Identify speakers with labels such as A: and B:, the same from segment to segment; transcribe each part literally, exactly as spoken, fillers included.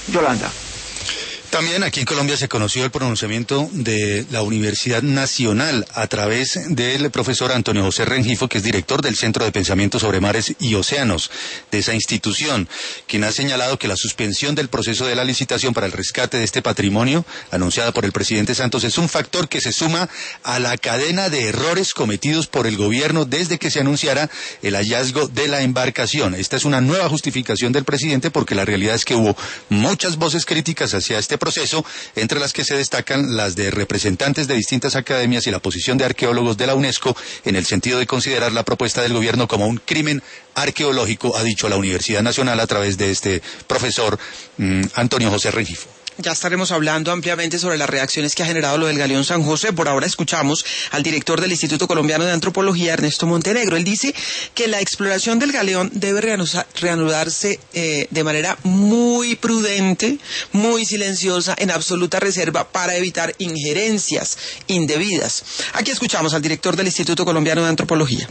A: Yolanda.
B: También aquí en Colombia se conoció el pronunciamiento de la Universidad Nacional a través del profesor Antonio José Rengifo, que es director del Centro de Pensamiento sobre Mares y Océanos de esa institución, quien ha señalado que la suspensión del proceso de la licitación para el rescate de este patrimonio, anunciada por el presidente Santos, es un factor que se suma a la cadena de errores cometidos por el gobierno desde que se anunciara el hallazgo de la embarcación. Esta es una nueva justificación del presidente porque la realidad es que hubo muchas voces críticas hacia este proceso, entre las que se destacan las de representantes de distintas academias y la posición de arqueólogos de la UNESCO en el sentido de considerar la propuesta del gobierno como un crimen arqueológico, ha dicho la Universidad Nacional a través de este profesor mmm, Antonio José Rengifo.
C: Ya estaremos hablando ampliamente sobre las reacciones que ha generado lo del Galeón San José. Por ahora escuchamos al director del Instituto Colombiano de Antropología, Ernesto Montenegro. Él dice que la exploración del galeón debe reanudarse eh, de manera muy prudente, muy silenciosa, en absoluta reserva, para evitar injerencias indebidas. Aquí escuchamos al director del Instituto Colombiano de Antropología.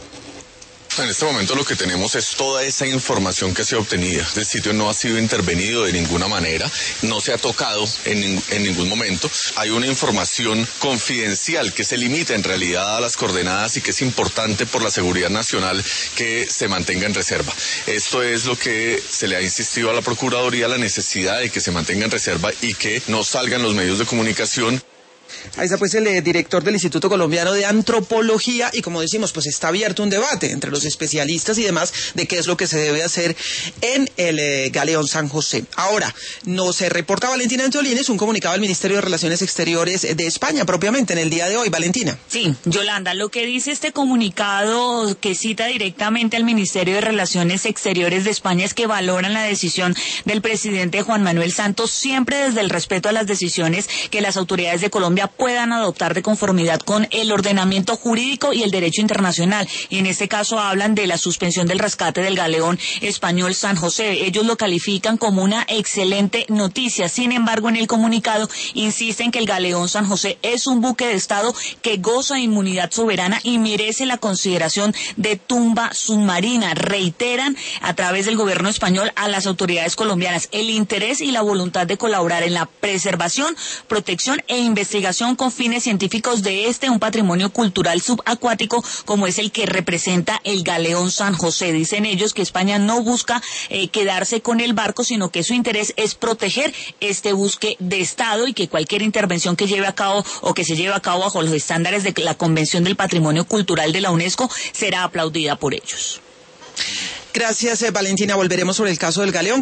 D: En este momento lo que tenemos es toda esa información que se ha obtenido. El sitio no ha sido intervenido de ninguna manera, no se ha tocado en, en ningún momento. Hay una información confidencial que se limita en realidad a las coordenadas y que es importante por la seguridad nacional que se mantenga en reserva. Esto es lo que se le ha insistido a la Procuraduría, la necesidad de que se mantenga en reserva y que no salgan los medios de comunicación.
C: Ahí está pues el eh, director del Instituto Colombiano de Antropología y, como decimos, pues está abierto un debate entre los especialistas y demás de qué es lo que se debe hacer en el eh, Galeón San José. Ahora, nos eh, reporta Valentina Antolines un comunicado del Ministerio de Relaciones Exteriores de España propiamente en el día de hoy. Valentina.
E: Sí, Yolanda, lo que dice este comunicado que cita directamente al Ministerio de Relaciones Exteriores de España es que valoran la decisión del presidente Juan Manuel Santos siempre desde el respeto a las decisiones que las autoridades de Colombia puedan adoptar de conformidad con el ordenamiento jurídico y el derecho internacional. Y en este caso hablan de la suspensión del rescate del galeón español San José. Ellos lo califican como una excelente noticia. Sin embargo, en el comunicado insisten que el galeón San José es un buque de Estado que goza de inmunidad soberana y merece la consideración de tumba submarina. Reiteran a través del gobierno español a las autoridades colombianas el interés y la voluntad de colaborar en la preservación, protección e investigación con fines científicos de este, un patrimonio cultural subacuático como es el que representa el Galeón San José. Dicen ellos que España no busca eh, quedarse con el barco, sino que su interés es proteger este buque de Estado y que cualquier intervención que lleve a cabo o que se lleve a cabo bajo los estándares de la Convención del Patrimonio Cultural de la UNESCO será aplaudida por ellos.
C: Gracias, eh, Valentina. Volveremos sobre el caso del Galeón.